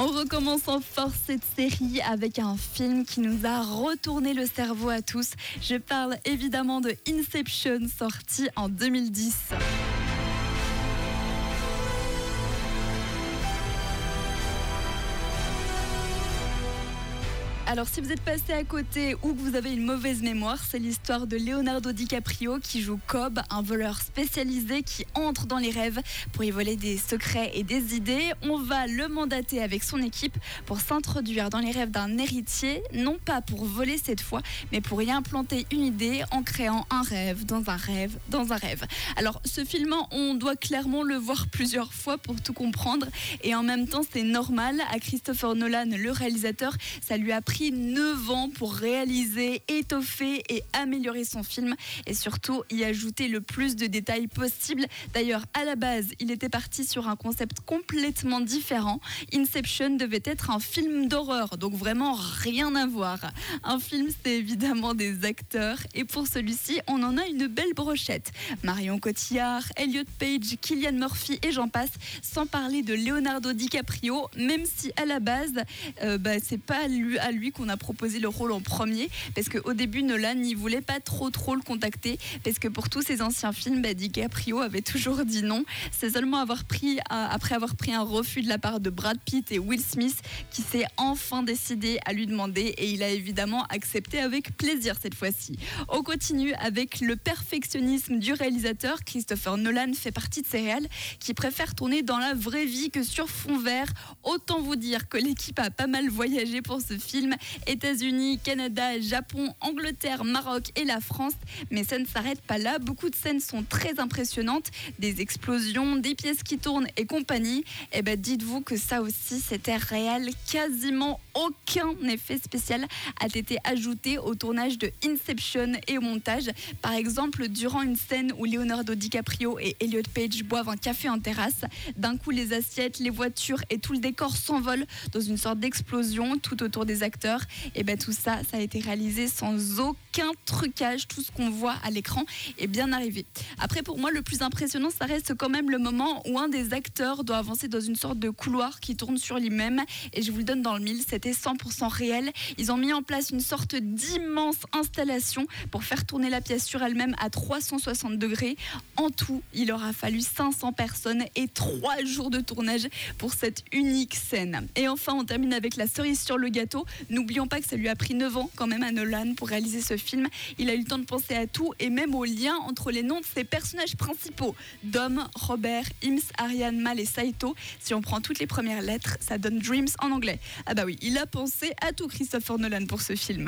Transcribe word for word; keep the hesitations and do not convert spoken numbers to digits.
On recommence en force cette série avec un film qui nous a retourné le cerveau à tous. Je parle évidemment de Inception, sorti en deux mille dix. Alors si vous êtes passé à côté ou que vous avez une mauvaise mémoire, c'est l'histoire de Leonardo DiCaprio qui joue Cobb, un voleur spécialisé qui entre dans les rêves pour y voler des secrets et des idées. On va le mandater avec son équipe pour s'introduire dans les rêves d'un héritier, non pas pour voler cette fois, mais pour y implanter une idée en créant un rêve dans un rêve dans un rêve. Alors ce film, on doit clairement le voir plusieurs fois pour tout comprendre et en même temps c'est normal. À Christopher Nolan, le réalisateur, ça lui a pris neuf ans pour réaliser, étoffer et améliorer son film et surtout y ajouter le plus de détails possible. D'ailleurs, à la base, il était parti sur un concept complètement différent. Inception devait être un film d'horreur, donc vraiment rien à voir. Un film, c'est évidemment des acteurs et pour celui-ci, on en a une belle brochette. Marion Cotillard, Elliot Page, Cillian Murphy et j'en passe, sans parler de Leonardo DiCaprio, même si à la base, euh, bah, c'est pas lui, à lui qu'on a proposé le rôle en premier, parce qu'au début Nolan n'y voulait pas trop trop le contacter, parce que pour tous ses anciens films, bah, DiCaprio avait toujours dit non. C'est seulement avoir pris, après avoir pris un refus de la part de Brad Pitt et Will Smith qui s'est enfin décidé à lui demander et il a évidemment accepté avec plaisir cette fois-ci. On continue avec le perfectionnisme du réalisateur. Christopher Nolan fait partie de ces réals qui préfèrent tourner dans la vraie vie que sur fond vert. Autant vous dire que l'équipe a pas mal voyagé pour ce film. États-Unis, Canada, Japon, Angleterre, Maroc et la France. Mais ça ne s'arrête pas là. Beaucoup de scènes sont très impressionnantes. Des explosions, des pièces qui tournent et compagnie. Et ben dites-vous que ça aussi c'était réel. Quasiment aucun effet spécial a été ajouté au tournage de Inception et au montage. Par exemple, durant une scène où Leonardo DiCaprio et Elliot Page boivent un café en terrasse, d'un coup les assiettes, les voitures et tout le décor s'envolent dans une sorte d'explosion tout autour des acteurs. Et bien tout ça, ça a été réalisé sans aucun trucage. Tout ce qu'on voit à l'écran est bien arrivé. Après, pour moi, le plus impressionnant, ça reste quand même le moment où un des acteurs doit avancer dans une sorte de couloir qui tourne sur lui-même. Et je vous le donne dans le mille, c'était cent pour cent réel. Ils ont mis en place une sorte d'immense installation pour faire tourner la pièce sur elle-même à trois cent soixante degrés. En tout, il aura fallu cinq cents personnes et trois jours de tournage pour cette unique scène. Et enfin, on termine avec la cerise sur le gâteau. N'oublions pas que ça lui a pris neuf ans quand même à Nolan pour réaliser ce film. Il a eu le temps de penser à tout et même au lien entre les noms de ses personnages principaux. Dom, Robert, Ims, Ariane, Mal et Saito. Si on prend toutes les premières lettres, ça donne Dreams en anglais. Ah bah oui, il a pensé à tout Christopher Nolan pour ce film.